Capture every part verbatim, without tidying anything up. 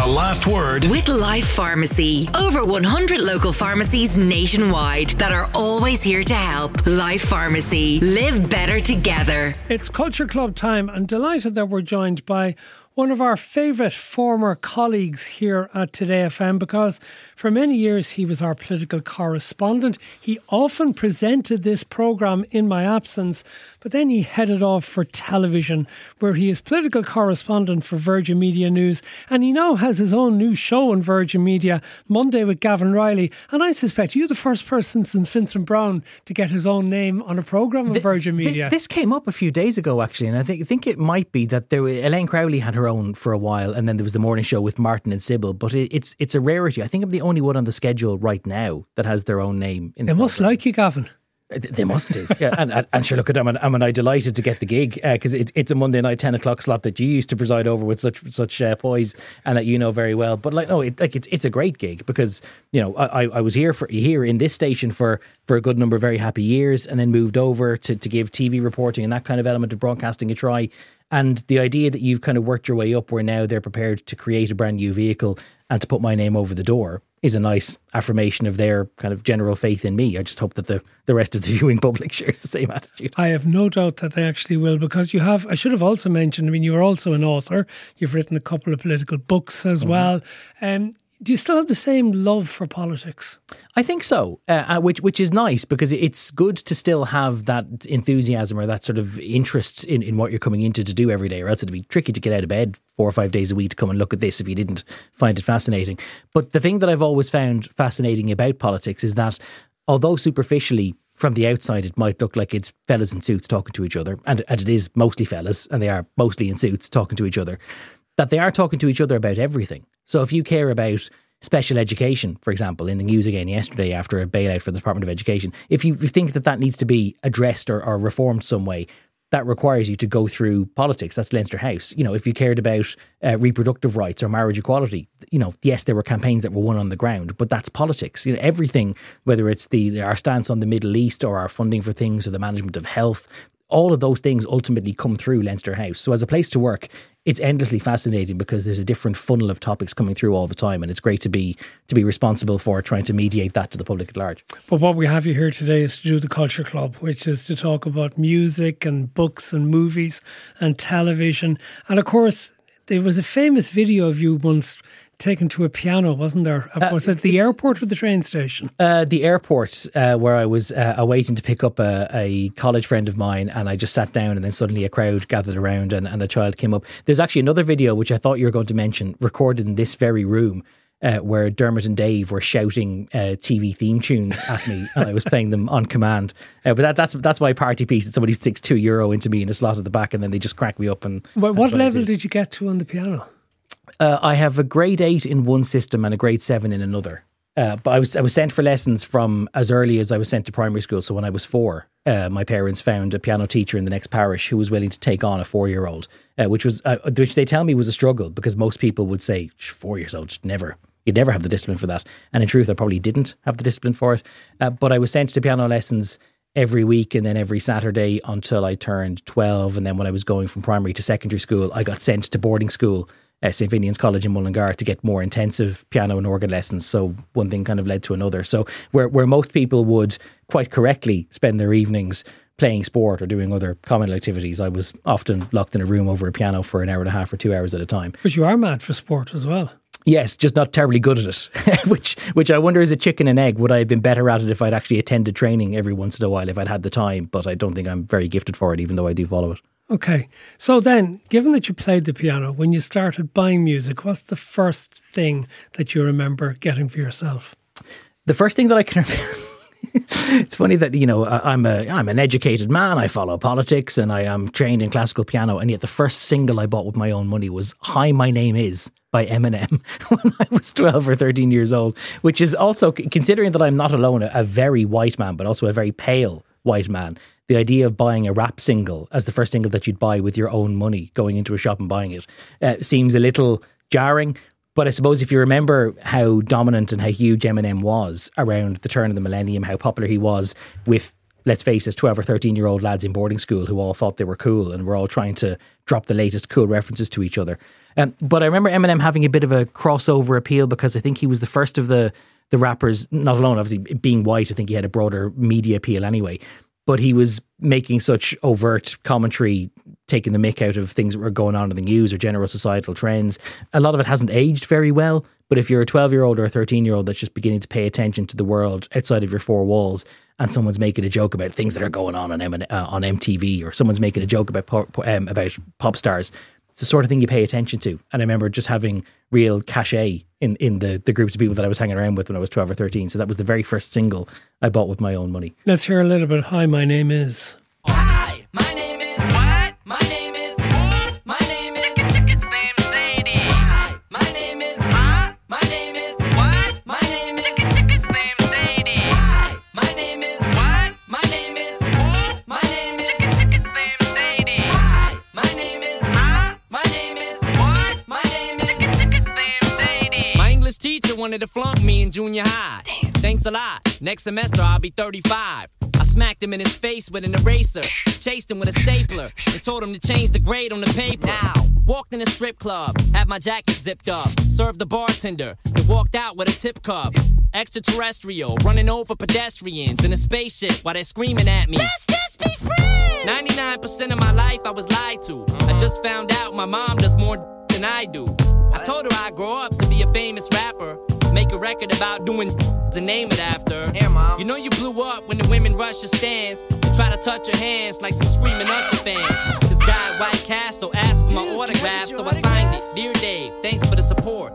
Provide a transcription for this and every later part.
The Last Word with Life Pharmacy. Over one hundred local pharmacies nationwide that are always here to help. Life Pharmacy. Live better together. It's Culture Club time, and delighted that we're joined by one of our favourite former colleagues here at Today F M, because for many years he was our political correspondent. He often presented this programme in my absence, but then he headed off for television, where he is political correspondent for Virgin Media News, and he now has his own new show on Virgin Media, Monday with Gavin Riley. And I suspect you're the first person since Vincent Browne to get his own name on a programme on Virgin Media. This, this came up a few days ago, actually, and I think, I think it might be that there, Elaine Crowley had her own for a while, and then there was the morning show with Martin and Sybil, but it, it's it's a rarity. I think I'm the only one on the schedule right now that has their own name in They the must program. like you, Gavin. They must do. Yeah, and, and, and sure, look at them, and, and I delighted to get the gig, because uh, it's it's a Monday night ten o'clock slot that you used to preside over with such such uh, poise, and that you know very well. But like, no, it, like it's it's a great gig, because you know I, I was here for here in this station for, for a good number of very happy years, and then moved over to, to give T V reporting and that kind of element of broadcasting a try. And the idea that you've kind of worked your way up where now they're prepared to create a brand new vehicle and to put my name over the door is a nice affirmation of their kind of general faith in me. I just hope that the, the rest of the viewing public shares the same attitude. I have no doubt that they actually will, because you have, I should have also mentioned, I mean, you're also an author. You've written a couple of political books as mm-hmm. well. Um, do you still have the same love for politics? I think so, uh, which which is nice, because it's good to still have that enthusiasm or that sort of interest in, in what you're coming into to do every day, or else it'd be tricky to get out of bed four or five days a week to come and look at this if you didn't find it fascinating. But the thing that I've always found fascinating about politics is that, although superficially from the outside it might look like it's fellas in suits talking to each other, and, and it is mostly fellas, and they are mostly in suits talking to each other, that they are talking to each other about everything. So if you care about special education, for example, in the news again yesterday after a bailout for the Department of Education, if you think that that needs to be addressed or, or reformed some way, that requires you to go through politics. That's Leinster House. You know, if you cared about uh, reproductive rights or marriage equality, you know, yes, there were campaigns that were won on the ground, but that's politics. You know, everything, whether it's the our stance on the Middle East or our funding for things or the management of health, all of those things ultimately come through Leinster House. So as a place to work, it's endlessly fascinating, because there's a different funnel of topics coming through all the time, and it's great to be to be responsible for trying to mediate that to the public at large. But what we have you here today is to do the Culture Club, which is to talk about music and books and movies and television. And of course, there was a famous video of you once taken to a piano, wasn't there? Uh, was it the airport or the train station? Uh, the airport, uh, where I was uh, awaiting to pick up a, a college friend of mine, and I just sat down, and then suddenly a crowd gathered around, and, and a child came up. There's actually another video, which I thought you were going to mention, recorded in this very room, uh, where Dermot and Dave were shouting uh, T V theme tunes at me, and I was playing them on command. Uh, but that, that's that's my party piece. That somebody sticks two euro into me in a slot at the back, and then they just crack me up. And well, what level did. did you get to on the piano? Uh, I have a grade eight in one system and a grade seven in another. Uh, but I was I was sent for lessons from as early as I was sent to primary school. So when I was four, uh, my parents found a piano teacher in the next parish who was willing to take on a four-year-old, uh, which was uh, which they tell me was a struggle, because most people would say four years old, never. You'd never have the discipline for that. And in truth, I probably didn't have the discipline for it. Uh, but I was sent to piano lessons every week, and then every Saturday until I turned twelve. And then when I was going from primary to secondary school, I got sent to boarding school, Uh, St Finian's College in Mullingar, to get more intensive piano and organ lessons. So one thing kind of led to another. So where where most people would quite correctly spend their evenings playing sport or doing other communal activities, I was often locked in a room over a piano for an hour and a half or two hours at a time. But you are mad for sport as well. Yes, just not terribly good at it, which which I wonder is a chicken and egg. Would I have been better at it if I'd actually attended training every once in a while, if I'd had the time? But I don't think I'm very gifted for it, even though I do follow it. Okay, so then, given that you played the piano, when you started buying music, what's the first thing that you remember getting for yourself? The first thing that I can remember... It's funny that, you know, I'm a I'm an educated man, I follow politics, and I am trained in classical piano, and yet the first single I bought with my own money was Hi, My Name Is by Eminem when I was twelve or thirteen years old, which is also, considering that I'm not alone, a, a very white man, but also a very pale white man. The idea of buying a rap single as the first single that you'd buy with your own money, going into a shop and buying it, uh, seems a little jarring. But I suppose if you remember how dominant and how huge Eminem was around the turn of the millennium, how popular he was with let's face it, twelve or thirteen year old lads in boarding school who all thought they were cool and were all trying to drop the latest cool references to each other. Um, but I remember Eminem having a bit of a crossover appeal because I think he was the first of the, the rappers, not alone obviously being white, I think he had a broader media appeal anyway, but he was making such overt commentary, taking the mick out of things that were going on in the news or general societal trends. A lot of it hasn't aged very well, but if you're a twelve-year-old or a thirteen-year-old that's just beginning to pay attention to the world outside of your four walls, and someone's making a joke about things that are going on on, M- uh, on M T V, or someone's making a joke about pop, um, about pop stars, it's the sort of thing you pay attention to. And I remember just having real cachet in, in the, the groups of people that I was hanging around with when I was twelve or thirteen. So that was the very first single I bought with my own money. Let's hear a little bit. Hi, my name is... Hi, my name is... What? My name is... My name is... His name is Sadie. Hi, my name is... Huh? My name is... What? My name is... His name is Sadie. Hi, my name is... What? My name is... My name is... His name is Sadie. Hi, my name is... Huh? My name is... What? My name is... His name is Sadie. My English teacher wanted to flunk me in junior high. Damn. Thanks a lot. Next semester I'll be thirty-five. I smacked him in his face with an eraser, chased him with a stapler, and told him to change the grade on the paper. Now, walked in a strip club, had my jacket zipped up, served the bartender, and walked out with a tip cup. Extraterrestrial, running over pedestrians in a spaceship while they're screaming at me. Let's just be friends! ninety-nine percent of my life I was lied to. I just found out my mom does more than I do. I told her I'd grow up to be a famous rapper, make a record about doing and name it after. Here, Mom. You know you blew up when the women rush your stands and try to touch your hands like some screaming Usher fans. This guy at White Castle asked for my autograph, so I signed it. Dear Dave, thanks for the support.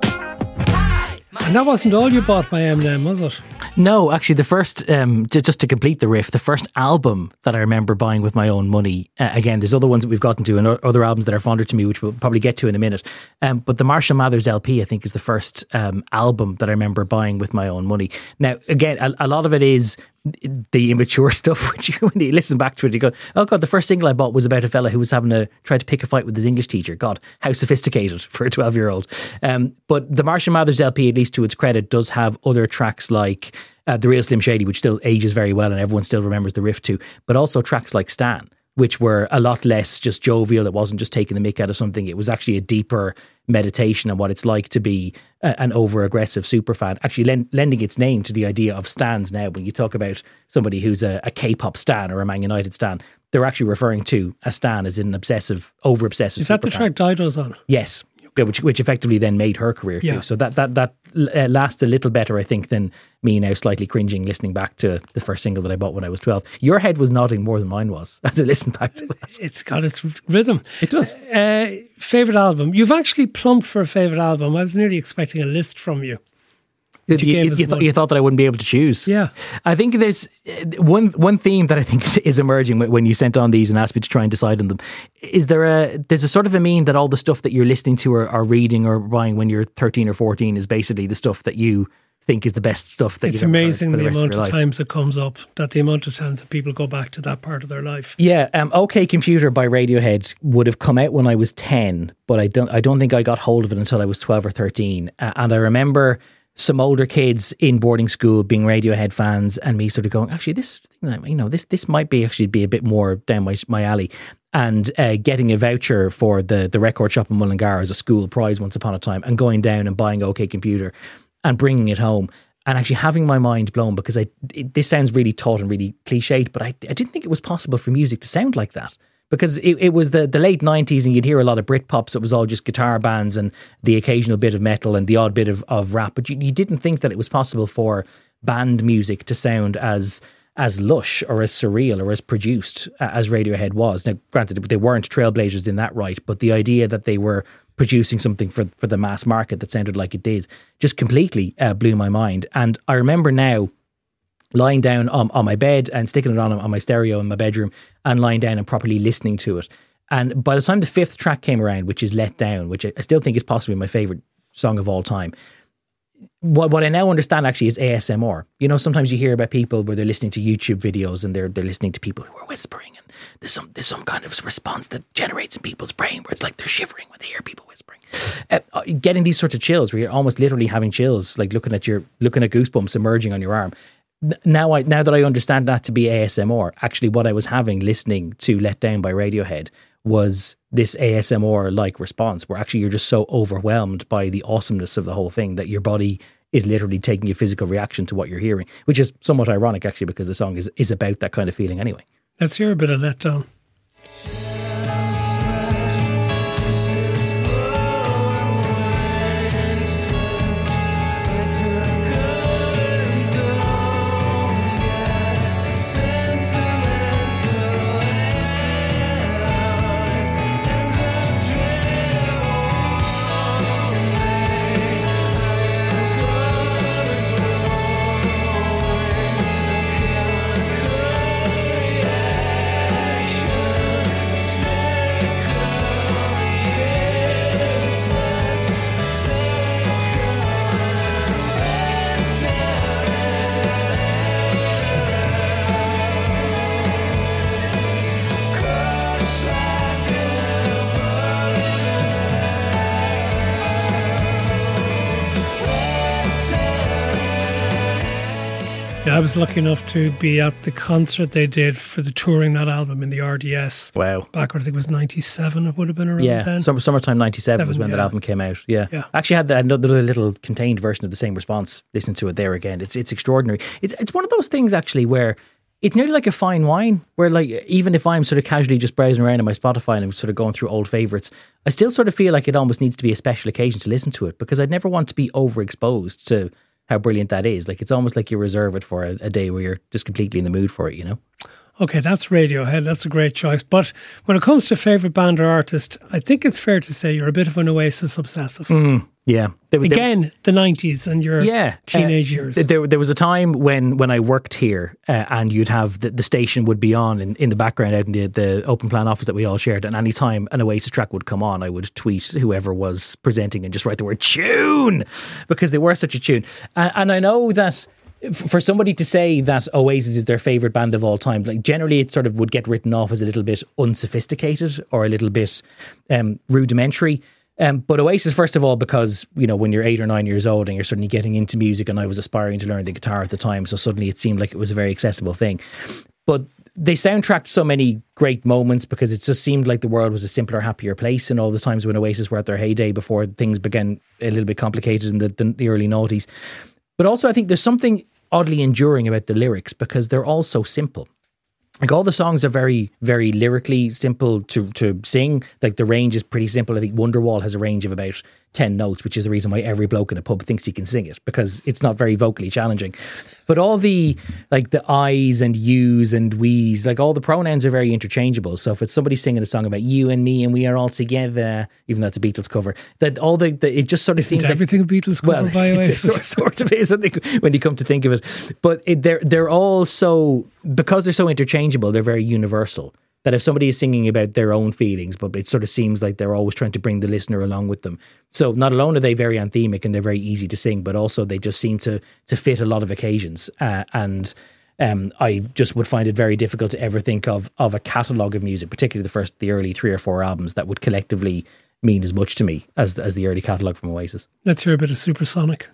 And that wasn't all you bought by Eminem, was it? No, actually, the first, um, to, just to complete the riff, the first album that I remember buying with my own money, uh, again, there's other ones that we've gotten to and other albums that are fonder to me, which we'll probably get to in a minute. Um, but the Marshall Mathers L P, I think, is the first um, album that I remember buying with my own money. Now, again, a, a lot of it is the immature stuff, which you, when you listen back to it, you go, oh God, the first single I bought was about a fella who was having to try to pick a fight with his English teacher. God, how sophisticated for a twelve-year-old. Um, but the Marshall Mathers L P, at least to its credit, does have other tracks like uh, The Real Slim Shady, which still ages very well and everyone still remembers the riff to, but also tracks like Stan, which were a lot less just jovial. It wasn't just taking the mick out of something. It was actually a deeper meditation on what it's like to be a, an over-aggressive superfan, actually lend, lending its name to the idea of stans now. When you talk about somebody who's a, a K-pop stan or a Man United stan, they're actually referring to a stan as an obsessive, over-obsessive Is that the superfan. track Dido's on? Yes. Which, which effectively then made her career too. Yeah. So that that that uh, lasts a little better, I think, than me now slightly cringing listening back to the first single that I bought when I was twelve. Your head was nodding more than mine was as I listened back to it. It's got its rhythm. It does. Uh, favourite album? You've actually plumped for a favourite album. I was nearly expecting a list from you. You, You gave you, us you, th- one. you thought that I wouldn't be able to choose. Yeah. I think there's uh, one one theme that I think is, is emerging when you sent on these and asked me to try and decide on them. Is there a there's a sort of a mean that all the stuff that you're listening to or, or reading or buying when you're thirteen or fourteen is basically the stuff that you think is the best stuff that It's you've ever heard amazing for the the rest amount your of life. times it comes up, that the amount of times that people go back to that part of their life. Yeah, um, OK Computer by Radiohead would have come out when I was ten, but I don't I don't think I got hold of it until I was twelve or thirteen. Uh, and I remember some older kids in boarding school being Radiohead fans and me sort of going, actually, this, you know, this this might be actually be a bit more down my my alley. And uh, getting a voucher for the the record shop in Mullingar as a school prize once upon a time, and going down and buying OK Computer and bringing it home. And actually having my mind blown, because I it, this sounds really taut and really cliched, but I, I didn't think it was possible for music to sound like that. Because it, it was the, the late nineties and you'd hear a lot of Britpop, so it was all just guitar bands and the occasional bit of metal and the odd bit of, of rap. But you, you didn't think that it was possible for band music to sound as as lush or as surreal or as produced uh, as Radiohead was. Now, granted, they weren't trailblazers in that right, but the idea that they were producing something for, for the mass market that sounded like it did just completely uh, blew my mind. And I remember now lying down on, on my bed and sticking it on on my stereo in my bedroom and lying down and properly listening to it. And by the time the fifth track came around, which is Let Down, which I still think is possibly my favourite song of all time, what what I now understand actually is A S M R. You know, sometimes you hear about people where they're listening to YouTube videos and they're they're listening to people who are whispering, and there's some there's some kind of response that generates in people's brain where it's like they're shivering when they hear people whispering. Uh, getting these sorts of chills where you're almost literally having chills, like looking at your looking at goosebumps emerging on your arm. now I now that I understand that to be A S M R, actually what I was having listening to Let Down by Radiohead was this A S M R-like response where actually you're just so overwhelmed by the awesomeness of the whole thing that your body is literally taking a physical reaction to what you're hearing, which is somewhat ironic actually because the song is, is about that kind of feeling anyway. Let's hear a bit of Let Down. I was lucky enough to be at the concert they did for the touring that album in the R D S. Wow. Back when I think it was ninety-seven, it would have been around yeah. then. Summer, summertime ninety-seven Seven, was when yeah. that album came out. Yeah. Yeah. I actually had the, another little contained version of the same response. Listen to it there again. It's it's extraordinary. It's, it's one of those things actually where it's nearly like a fine wine where like even if I'm sort of casually just browsing around on my Spotify and I'm sort of going through old favourites, I still sort of feel like it almost needs to be a special occasion to listen to it because I'd never want to be overexposed to how brilliant that is. Like it's almost like you reserve it for a, a day where you're just completely in the mood for it, you know? Okay, that's Radiohead. That's a great choice. But when it comes to favourite band or artist, I think it's fair to say you're a bit of an Oasis obsessive. Mm, yeah. They, they, Again, the nineties and your yeah, teenage uh, years. There, there was a time when, when I worked here uh, and you'd have the, the station would be on in, in the background out in the, the open plan office that we all shared, and any time an Oasis track would come on, I would tweet whoever was presenting and just write the word tune because they were such a tune. And, and I know that for somebody to say that Oasis is their favourite band of all time, like generally it sort of would get written off as a little bit unsophisticated or a little bit um, rudimentary. Um, but Oasis, first of all, because, you know, when you're eight or nine years old and you're suddenly getting into music, and I was aspiring to learn the guitar at the time, so suddenly it seemed like it was a very accessible thing. But they soundtracked so many great moments because it just seemed like the world was a simpler, happier place, and all the times when Oasis were at their heyday before things began a little bit complicated in the, the, the early noughties. But also I think there's something oddly enduring about the lyrics because they're all so simple. Like all the songs are very, very lyrically simple to, to sing. Like the range is pretty simple. I think Wonderwall has a range of about ten notes, which is the reason why every bloke in a pub thinks he can sing it because it's not very vocally challenging. But all the, like the I's and you's and we's, like all the pronouns are very interchangeable. So if it's somebody singing a song about you and me and we are all together, even though it's a Beatles cover, that all the, the it just sort of Isn't seems like everything a Beatles cover well, by it's Oasis? a sort, sort of is, I think, when you come to think of it. But it, they're they're all so, because they're so interchangeable, they're very universal. That if somebody is singing about their own feelings, but it sort of seems like they're always trying to bring the listener along with them. So not alone are they very anthemic and they're very easy to sing, but also they just seem to to fit a lot of occasions. Uh, and um, I just would find it very difficult to ever think of of a catalogue of music, particularly the first, the early three or four albums, that would collectively mean as much to me as as the early catalogue from Oasis. Let's hear a bit of Supersonic.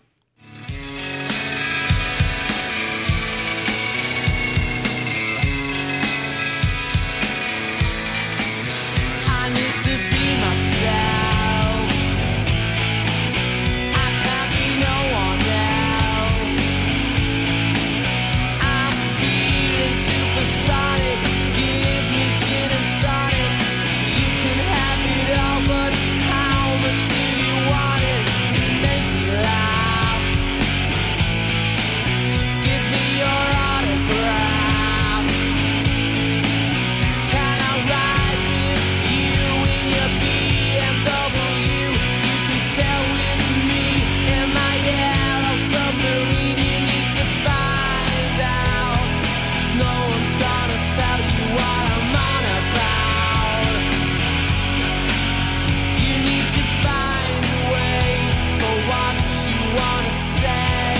I need to be myself. I can't be no one else. I'm feeling supersonic. Give me gin and tonic. You can have it all, but how much do you want it? Make me laugh. Give me your autograph. Can I ride with you in your B M W? You can sail with me in my yellow submarine. You need to find out, 'cause no one's gonna tell you what I'm on about. You need to find a way for what you wanna say.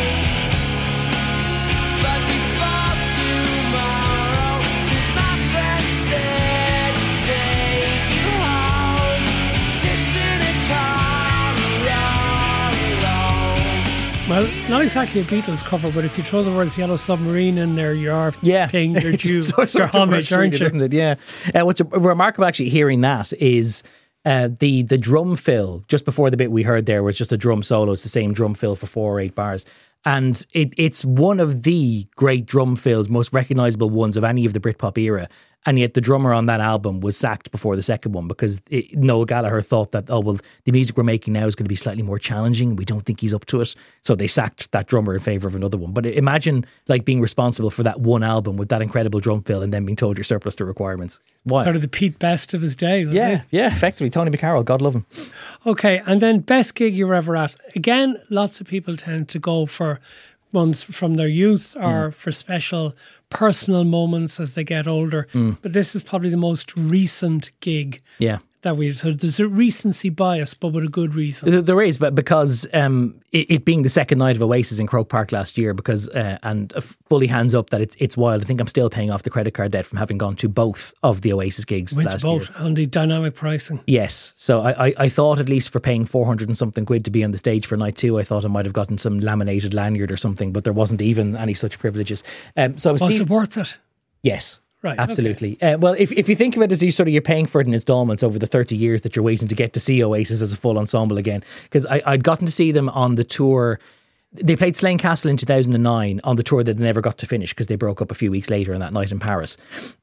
But before tomorrow, 'cause my friend said to take you home. Sits in a car all alone. Well, not exactly a Beatles cover, but if you throw the words Yellow Submarine in there, you are Yeah. paying your due, It's sort your of homage, really, aren't you? Isn't it? Yeah. Uh, what's remarkable actually hearing that is uh, the the drum fill just before the bit we heard there was just a drum solo. It's the same drum fill for four or eight bars. And it, it's one of the great drum fills, most recognisable ones of any of the Britpop era. And yet the drummer on that album was sacked before the second one because it, Noel Gallagher thought that, oh, well, the music we're making now is going to be slightly more challenging. We don't think he's up to it. So they sacked that drummer in favour of another one. But imagine like being responsible for that one album with that incredible drum fill and then being told you're surplus to requirements. Why? Sort of the Pete Best of his day, was Yeah, it? yeah, effectively. Tony McCarroll, God love him. Okay, and then best gig you were ever at. Again, lots of people tend to go for ones from their youth or Mm. for special personal moments as they get older. Mm. But this is probably the most recent gig Yeah. that we've. So there's a recency bias, but with a good reason. There- There is, but because um, it, it being the second night of Oasis in Croke Park last year, because uh, and uh, fully hands up that it's it's wild. I think I'm still paying off the credit card debt from having gone to both of the Oasis gigs Went to last both year. on the dynamic pricing. Yes, so I, I, I thought at least for paying four hundred and something quid to be on the stage for night two, I thought I might have gotten some laminated lanyard or something, but there wasn't even any such privileges. Um, so I was Was see- it worth it? yes. Right, Absolutely. Uh, well, if if you think of it as you sort of you're paying for it in installments over the thirty years that you're waiting to get to see Oasis as a full ensemble again, because I'd gotten to see them on the tour. They played Slane Castle in two thousand nine on the tour that they never got to finish because they broke up a few weeks later on that night in Paris.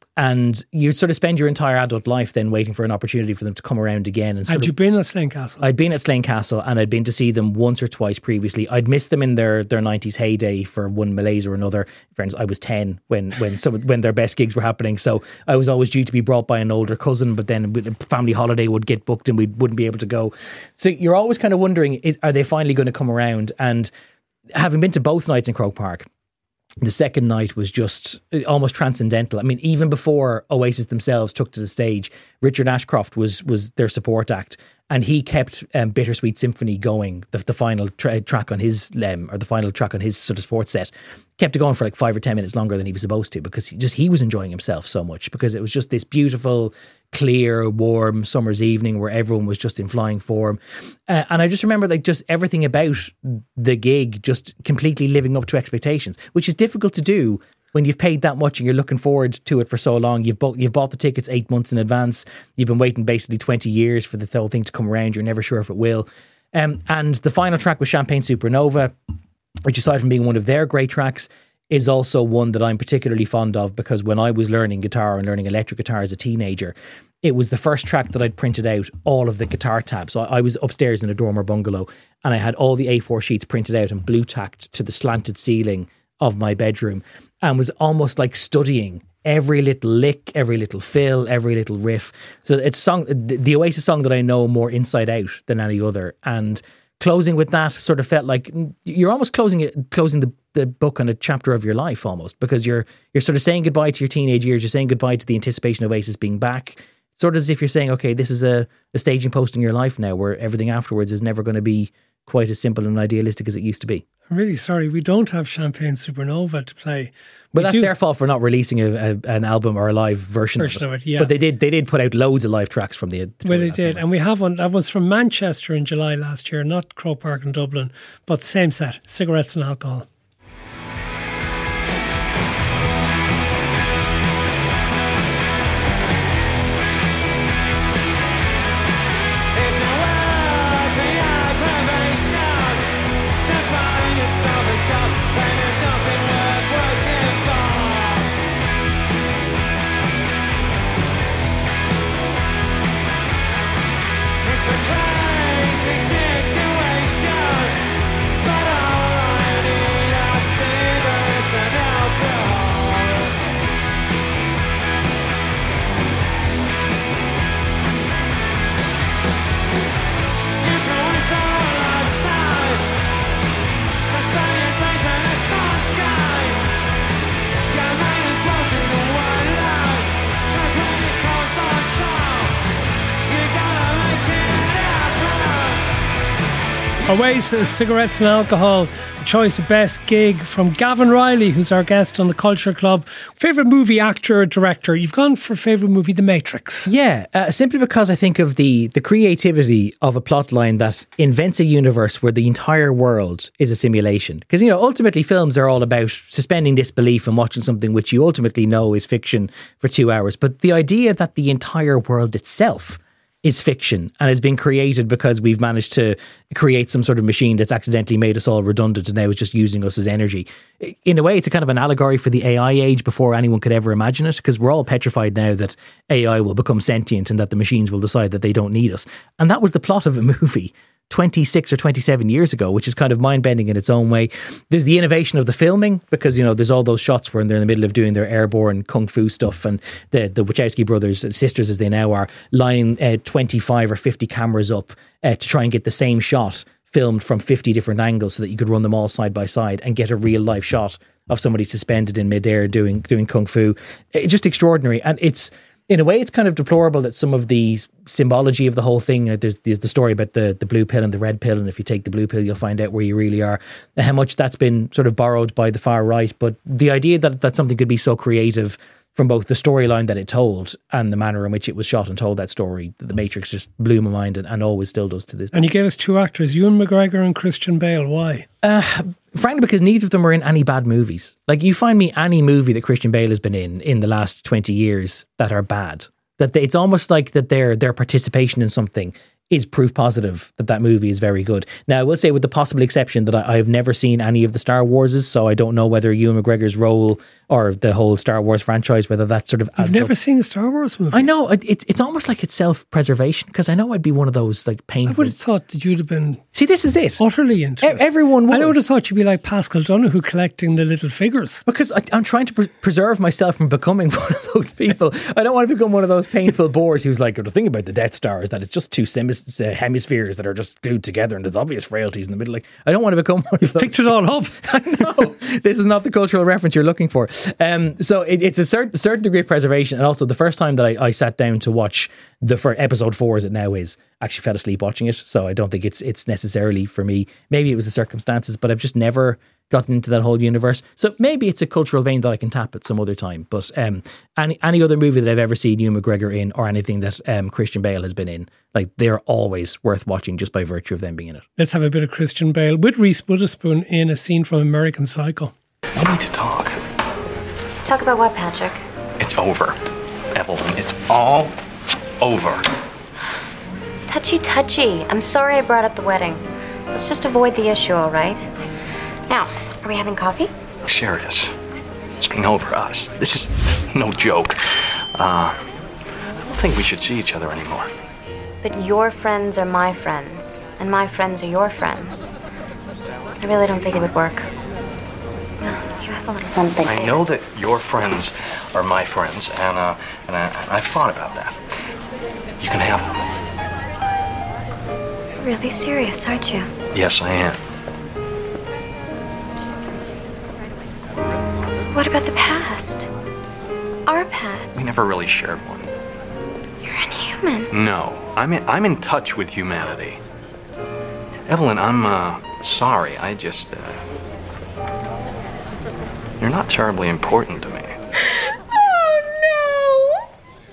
And you sort of spend your entire adult life then waiting for an opportunity for them to come around again. And sort Had of, you been at Slane Castle? I'd been at Slane Castle and I'd been to see them once or twice previously. I'd missed them in their, their nineties heyday for one malaise or another. Friends, I was ten when when some when their best gigs were happening, so I was always due to be brought by an older cousin. But then a family holiday would get booked and we wouldn't be able to go. So you're always kind of wondering, is, are they finally going to come around? And having been to both nights in Croke Park, the second night was just almost transcendental. I mean, even before Oasis themselves took to the stage, Richard Ashcroft was was their support act, and he kept um, Bittersweet Symphony going. The, the final tra- track on his um, or the final track on his sort of sports set kept it going for like five or ten minutes longer than he was supposed to because he just he was enjoying himself so much because it was just this beautiful, clear, warm summer's evening where everyone was just in flying form. Uh, and I just remember like just everything about the gig just completely living up to expectations, which is difficult to do when you've paid that much and you're looking forward to it for so long. You've bought, you've bought the tickets eight months in advance. You've been waiting basically twenty years for the whole thing to come around. You're never sure if it will. Um, and the final track was Champagne Supernova, which aside from being one of their great tracks, is also one that I'm particularly fond of because when I was learning guitar and learning electric guitar as a teenager, it was the first track that I'd printed out all of the guitar tabs. So I I was upstairs in a dormer bungalow and I had all the A four sheets printed out and blue tacked to the slanted ceiling of my bedroom and was almost like studying every little lick, every little fill, every little riff. So it's a song, the, the Oasis song that I know more inside out than any other. And closing with that sort of felt like you're almost closing it, closing the, the book on a chapter of your life almost because you're you're sort of saying goodbye to your teenage years. You're saying goodbye to the anticipation of Oasis being back. Sort of as if you're saying, okay, this is a, a staging post in your life now where everything afterwards is never going to be quite as simple and idealistic as it used to be. I'm really sorry, we don't have Champagne Supernova to play. But We that's do- their fault for not releasing a, a, an album or a live version, Version of, it. of it, yeah. But they did they did put out loads of live tracks from the. the Well, tour they last did. summer. And we have one that was from Manchester in July last year, not Croke Park in Dublin, but same set, Cigarettes and Alcohol. It's a world beyond privation to find yourself a job when there's nothing worth working for. It's a crazy situation, but all I need Oasis, Cigarettes and Alcohol, the choice of best gig from Gavin Riley, who's our guest on the Culture Club. Favourite movie actor or director? You've gone for favourite movie, The Matrix. Yeah, uh, simply because I think of the the creativity of a plotline that invents a universe where the entire world is a simulation. Because, you know, ultimately films are all about suspending disbelief and watching something which you ultimately know is fiction for two hours. But the idea that the entire world itself is fiction and has been created because we've managed to create some sort of machine that's accidentally made us all redundant and now it's just using us as energy. In a way, it's a kind of an allegory for the A I age before anyone could ever imagine it, because we're all petrified now that A I will become sentient and that the machines will decide that they don't need us. And that was the plot of a movie twenty-six or twenty-seven years ago, which is kind of mind-bending in its own way. There's the innovation of the filming, because, you know, there's all those shots where they're in the middle of doing their airborne kung fu stuff, and the, the Wachowski brothers, sisters as they now are, lining uh, twenty-five or fifty cameras up uh, to try and get the same shot filmed from fifty different angles so that you could run them all side by side and get a real life shot of somebody suspended in midair doing doing kung fu. It's just extraordinary. And it's, in a way, it's kind of deplorable that some of the symbology of the whole thing, uh, there's, there's the story about the, the blue pill and the red pill, and if you take the blue pill, you'll find out where you really are, how much that's been sort of borrowed by the far right. But the idea that, that something could be so creative from both the storyline that it told and the manner in which it was shot and told that story, The Matrix just blew my mind, and, and always still does to this day. And you gave us two actors, Ewan McGregor and Christian Bale. Why? Uh, frankly, because neither of them are in any bad movies. Like, you find me any movie that Christian Bale has been in in the last twenty years that are bad. That they, it's almost like that their their participation in something is proof positive that that movie is very good. Now, I will say, with the possible exception that I, I have never seen any of the Star Warses, so I don't know whether Ewan McGregor's role or the whole Star Wars franchise, whether that sort of... I've never up. seen a Star Wars movie. I know, it, it's it's almost like it's self-preservation, because I know I'd be one of those like painful... I would have thought that you'd have been... See, this is it. Utterly into e- it. Everyone would. I would have thought you'd be like Pascal Donahue collecting the little figures. Because I, I'm trying to pre- preserve myself from becoming one of those people. I don't want to become one of those painful bores who's like, the thing about the Death Star is that it's just two semis- uh, hemispheres that are just glued together and there's obvious frailties in the middle. Like, I don't want to become one You've of those. picked it all up. I know. This is not the cultural reference you're looking for. Um, so it, it's a certain certain degree of preservation, and also the first time that I, I sat down to watch the for episode four, as it now is, actually fell asleep watching it. So I don't think it's it's necessarily for me. Maybe it was the circumstances, but I've just never gotten into that whole universe. So maybe it's a cultural vein that I can tap at some other time. But um, any any other movie that I've ever seen Ewan McGregor in, or anything that um, Christian Bale has been in, like, they're always worth watching just by virtue of them being in it. Let's have a bit of Christian Bale with Reese Witherspoon in a scene from American Psycho. We need to talk. Talk about what, Patrick? It's over, Evelyn. It's all over. Touchy, touchy. I'm sorry I brought up the wedding. Let's just avoid the issue, all right? Now, are we having coffee? Serious. It's been over us. This is no joke. Uh, I don't think we should see each other anymore. But your friends are my friends, and my friends are your friends. I really don't think it would work. You have a little something. I know that your friends are my friends, and uh, and I, and I've thought about that. You can have them. You're really serious, aren't you? Yes, I am. What about the past? Our past? We never really shared one. You're inhuman. No, I'm in, I'm in touch with humanity. Evelyn, I'm uh, sorry. I just, uh, you're not terribly important to me. Oh,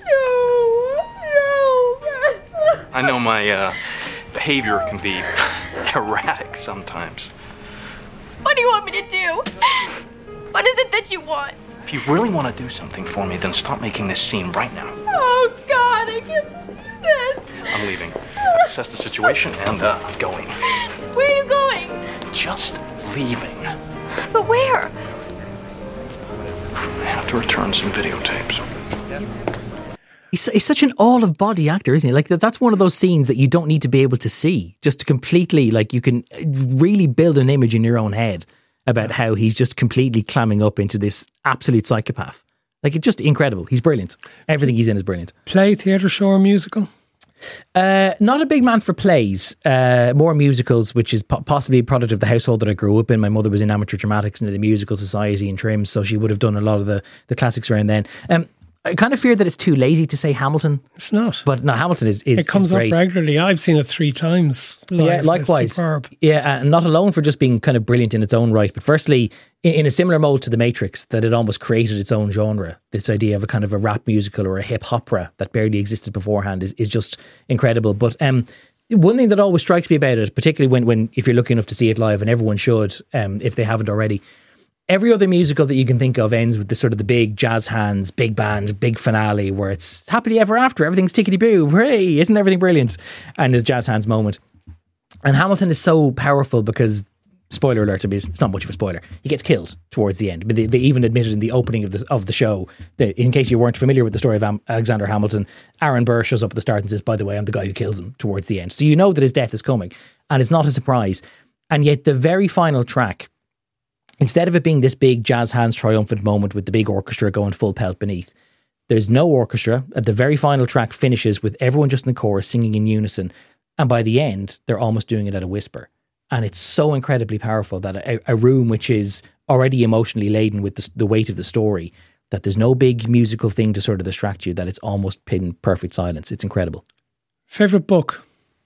no. No. No. I know my uh, behavior can be erratic sometimes. What do you want me to do? What is it that you want? If you really want to do something for me, then stop making this scene right now. Oh, God, I can't do this. I'm leaving. I've assessed the situation, and uh, I'm going. Where are you going? Just leaving. But where? I have to return some videotapes. He's, he's such an all-of-body actor, isn't he? Like, that, that's one of those scenes that you don't need to be able to see. Just to completely, like, you can really build an image in your own head about how he's just completely clamming up into this absolute psychopath. Like, it's just incredible. He's brilliant. Everything he's in is brilliant. Play, theatre, show or musical? Uh, not a big man for plays, uh, more musicals, which is po- possibly a product of the household that I grew up in. My mother was in amateur dramatics and the musical society in Trim, so she would have done a lot of the, the classics around then. Um, I kind of fear that it's too lazy to say Hamilton. It's not. But no, Hamilton is, is It comes is up great. regularly. I've seen it three times. Live. Yeah, It's likewise. superb. Yeah, and not alone for just being kind of brilliant in its own right, but firstly, in, in a similar mode to The Matrix, that it almost created its own genre. This idea of a kind of a rap musical or a hip opera that barely existed beforehand is, is just incredible. But um, one thing that always strikes me about it, particularly when, when if you're lucky enough to see it live, and everyone should, um, if they haven't already, every other musical that you can think of ends with the sort of the big jazz hands, big band, big finale where it's happily ever after, everything's tickety-boo, hooray, isn't everything brilliant? And there's jazz hands moment. And Hamilton is so powerful because, spoiler alert, it's not much of a spoiler, he gets killed towards the end. But they, they even admitted in the opening of the, of the show that, in case you weren't familiar with the story of Am- Alexander Hamilton, Aaron Burr shows up at the start and says, by the way, I'm the guy who kills him towards the end. So you know that his death is coming. And it's not a surprise. And yet the very final track, instead of it being this big jazz hands triumphant moment with the big orchestra going full pelt beneath, there's no orchestra. At the very final track finishes with everyone just in the chorus singing in unison. And by the end, they're almost doing it at a whisper. And it's so incredibly powerful that a, a room which is already emotionally laden with the, the weight of the story, that there's no big musical thing to sort of distract you, that it's almost in perfect silence. It's incredible. Favourite book?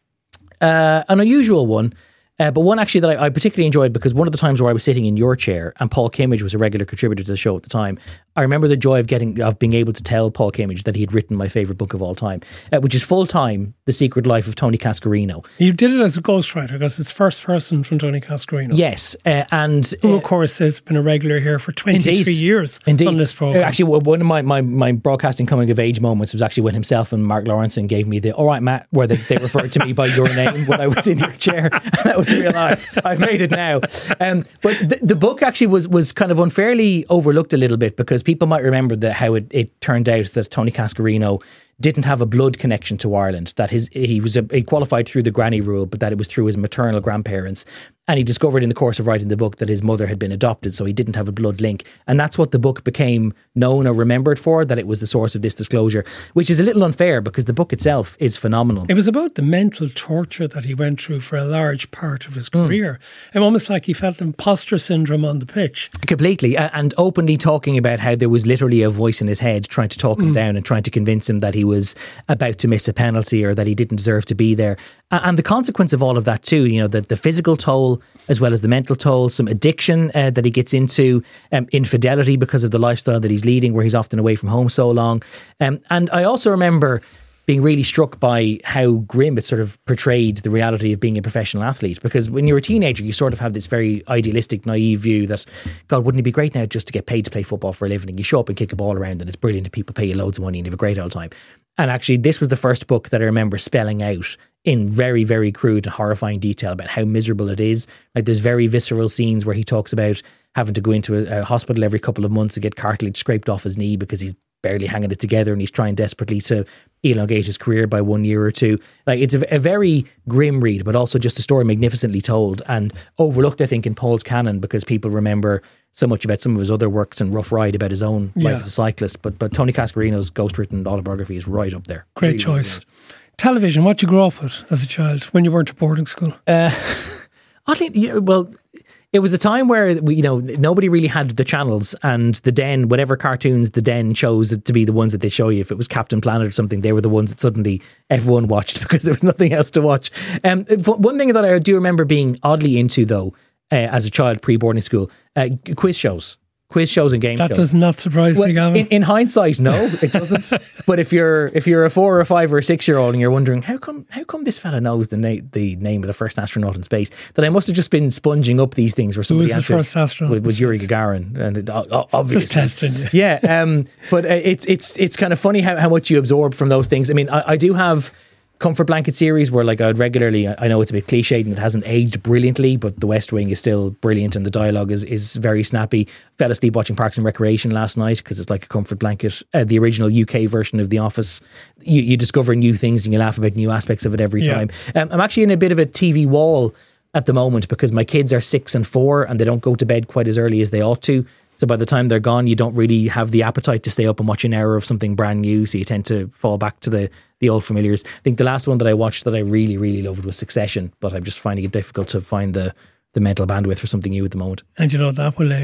Uh, an unusual one. Uh, but one actually that I, I particularly enjoyed, because one of the times where I was sitting in your chair and Paul Kimmage was a regular contributor to the show at the time, I remember the joy of getting of being able to tell Paul Kimmage that he had written my favourite book of all time, uh, which is Full Time, The Secret Life of Tony Cascarino. You did it as a ghostwriter because it's first person from Tony Cascarino. Yes, uh, and... Uh, who, of course, has been a regular here for twenty-three indeed, years indeed. on this programme. Uh, actually, one of my, my, my broadcasting coming-of-age moments was actually when himself and Mark Lawrenson gave me the, all right, Matt, where they, they referred to me by your name when I was in your chair. That was real life. I've made it now. Um, but the, the book actually was was kind of unfairly overlooked a little bit, because people might remember that how it, it turned out that Tony Cascarino didn't have a blood connection to Ireland, that his he was a, he qualified through the granny rule, but that it was through his maternal grandparents. And he discovered in the course of writing the book that his mother had been adopted, so he didn't have a blood link. And that's what the book became known or remembered for, that it was the source of this disclosure, which is a little unfair because the book itself is phenomenal. It was about the mental torture that he went through for a large part of his career. Mm. And almost like he felt imposter syndrome on the pitch. Completely. And openly talking about how there was literally a voice in his head trying to talk him mm. down and trying to convince him that he was about to miss a penalty or that he didn't deserve to be there. And the consequence of all of that too, you know, the, the physical toll as well as the mental toll, some addiction uh, that he gets into, um, infidelity because of the lifestyle that he's leading, where he's often away from home so long. Um, and I also remember being really struck by how grim it sort of portrayed the reality of being a professional athlete. Because when you're a teenager, you sort of have this very idealistic, naive view that, God, wouldn't it be great now just to get paid to play football for a living? And you show up and kick a ball around and it's brilliant and people pay you loads of money and you have a great old time. And actually, this was the first book that I remember spelling out in very, very crude and horrifying detail about how miserable it is. Like, there's very visceral scenes where he talks about having to go into a, a hospital every couple of months to get cartilage scraped off his knee because he's barely hanging it together and he's trying desperately to elongate his career by one year or two. Like, it's a, a very grim read, but also just a story magnificently told and overlooked, I think, in Paul's canon, because people remember so much about some of his other works and Rough Ride about his own yeah. life as a cyclist. But but Tony Cascarino's ghost-written autobiography is right up there. Great really, choice. Really Television, what did you grow up with as a child when you weren't at boarding school? Uh, oddly, yeah, well, it was a time where we, you know, nobody really had the channels, and the Den, whatever cartoons the Den chose to be the ones that they show you. If it was Captain Planet or something, they were the ones that suddenly everyone watched because there was nothing else to watch. Um, one thing that I do remember being oddly into, though, uh, as a child pre-boarding school, uh, quiz shows. Quiz shows and game that shows. That does not surprise well, me, Gavin. In, in hindsight, no, it doesn't. But if you're if you're a four or a five or a six year old and you're wondering how come how come this fella knows the na- the name of the first astronaut in space, that I must have just been sponging up these things where somebody Who was the first astronaut? Was, was Yuri Gagarin, and it, uh, obviously just testing. Yeah, um, but uh, it's it's it's kind of funny how, how much you absorb from those things. I mean, I, I do have comfort blanket series where, like, I'd regularly, I know it's a bit cliched and it hasn't aged brilliantly, but The West Wing is still brilliant and the dialogue is, is very snappy. Fell asleep watching Parks and Recreation last night because it's like a comfort blanket. Uh, the original U K version of The Office, you, you discover new things and you laugh about new aspects of it every yeah. time. Um, I'm actually in a bit of a T V wall at the moment because my kids are six and four and they don't go to bed quite as early as they ought to. So by the time they're gone, you don't really have the appetite to stay up and watch an hour of something brand new. So you tend to fall back to the, the old familiars. I think the last one that I watched that I really, really loved was Succession, but I'm just finding it difficult to find the, the mental bandwidth for something new at the moment. And you know, that will age.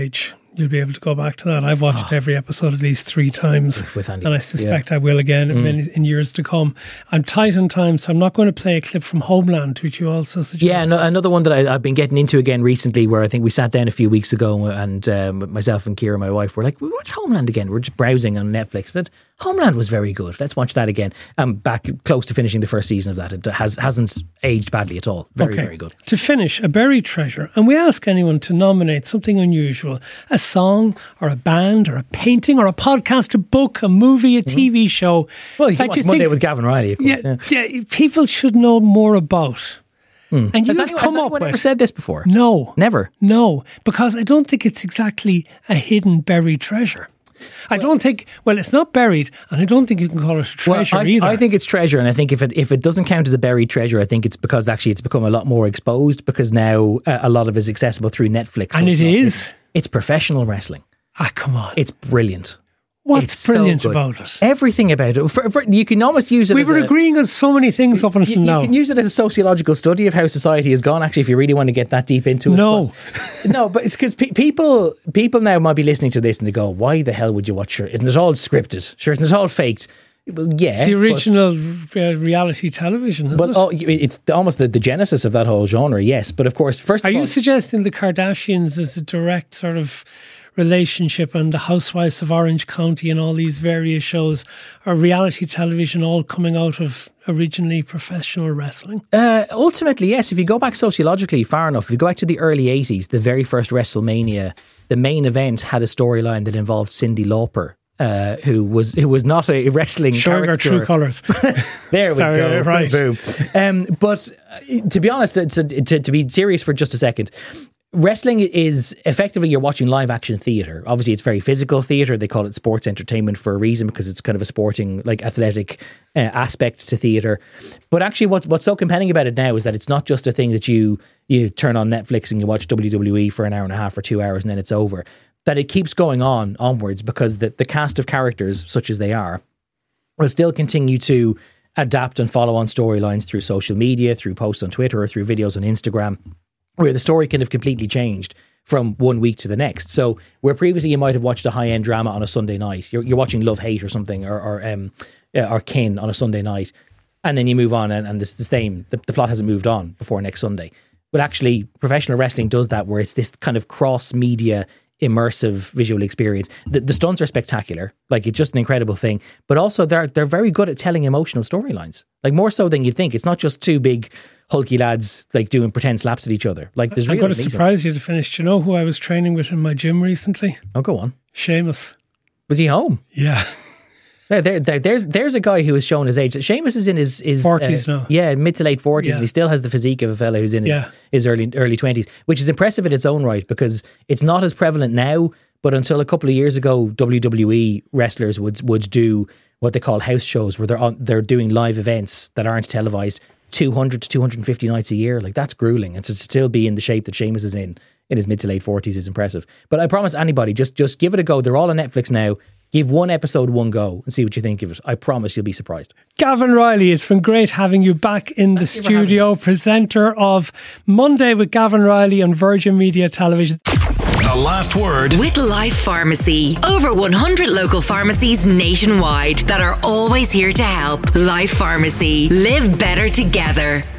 you'll be able to go back to that. I've watched every episode at least three times, With Andy. and I suspect Yeah. I will again in, many, in years to come. I'm tight on time, so I'm not going to play a clip from Homeland, which you also suggest. Yeah, no, another one that I, I've been getting into again recently, where I think we sat down a few weeks ago, and um, myself and Kira, my wife, were like, we watch Homeland again. We're just browsing on Netflix, but Homeland was very good. Let's watch that again. I'm back close to finishing the first season of that. It has, hasn't aged badly at all. Very, Okay. very good. To finish, a buried treasure, and we ask anyone to nominate something unusual, a song or a band or a painting or a podcast, a book, a movie, a T V show. Well, you can that watch you Monday think- with Gavin Riley, of course. yeah, Yeah. yeah, people should know more about. And you Has have anyone, come has up anyone with ever said this before? no, Never. no, because I don't think it's exactly a hidden buried treasure. I don't think. Well, it's not buried, and I don't think you can call it a treasure well, I, either. I think it's treasure, and I think if it if it doesn't count as a buried treasure, I think it's because actually it's become a lot more exposed because now uh, a lot of it is accessible through Netflix. And it's it not- is? It's, it's professional wrestling. ah, come on. It's brilliant. What's It's so brilliant good. about it? Everything about it. For, for, you can almost use it We as were a, agreeing on so many things up until you, now. you can use it as a sociological study of how society has gone, actually, if you really want to get that deep into it. No. But, no, but it's because pe- people people now might be listening to this and they go, why the hell would you watch it? Isn't it all scripted? Sure, isn't it all faked? Well, yeah. It's the but- original uh, reality television, isn't But it? oh, it's the, almost the, the genesis of that whole genre, yes. But of course, first Are of all, you suggesting the Kardashians is a direct sort of relationship, and the Housewives of Orange County and all these various shows are reality television all coming out of originally professional wrestling? uh, ultimately, yes. If you go back sociologically far enough, if you go back to the early eighties, the very first WrestleMania, the main event had a storyline that involved Cyndi Lauper. Uh, who was who was not a wrestling Showing our character. true colours. There we Sorry, go. right. Boom. Um, but uh, to be honest, to, to, to be serious for just a second, wrestling is effectively you're watching live action theatre. Obviously, it's very physical theatre. They call it sports entertainment for a reason because it's kind of a sporting, like athletic uh, aspect to theatre. But actually, what's what's so compelling about it now is that it's not just a thing that you you turn on Netflix and you watch W W E for an hour and a half or two hours and then it's over. That it keeps going on onwards because the, the cast of characters, such as they are, will still continue to adapt and follow on storylines through social media, through posts on Twitter, or through videos on Instagram, where the story can have completely changed from one week to the next. So where previously you might have watched a high-end drama on a Sunday night, you're, you're watching Love, Hate or something, or or, um, uh, or Kin on a Sunday night, and then you move on and, and it's the same, the, the plot hasn't moved on before next Sunday. But actually, professional wrestling does that, where it's this kind of cross-media immersive visual experience. The, the stunts are spectacular. Like, it's just an incredible thing. But also, they're they're very good at telling emotional storylines. Like, more so than you'd think. It's not just two big hulky lads like doing pretend slaps at each other. Like, there's I'm real going to meat in it. surprise you to finish. Do you know who I was training with in my gym recently? Oh, go on. Seamus. Was he home? Yeah. There, there, there, there's there's a guy who has shown his age. Seamus is in his, his forties uh, now. Yeah, mid to late forties, Yeah. and he still has the physique of a fella who's in his, Yeah. his early early twenties, which is impressive in its own right because it's not as prevalent now. But until a couple of years ago, W W E wrestlers would would do what they call house shows, where they're on, they're doing live events that aren't televised, two hundred to two hundred fifty nights a year. Like, that's grueling, and to still be in the shape that Seamus is in in his mid to late forties is impressive. But I promise anybody, just just give it a go. They're all on Netflix now. Give one episode one go and see what you think of it. I promise you'll be surprised. Gavin Riley, it's been great having you back in the studio, presenter of Monday with Gavin Riley on Virgin Media Television. The last word With Life Pharmacy. Over one hundred local pharmacies nationwide that are always here to help. Life Pharmacy. Live better together.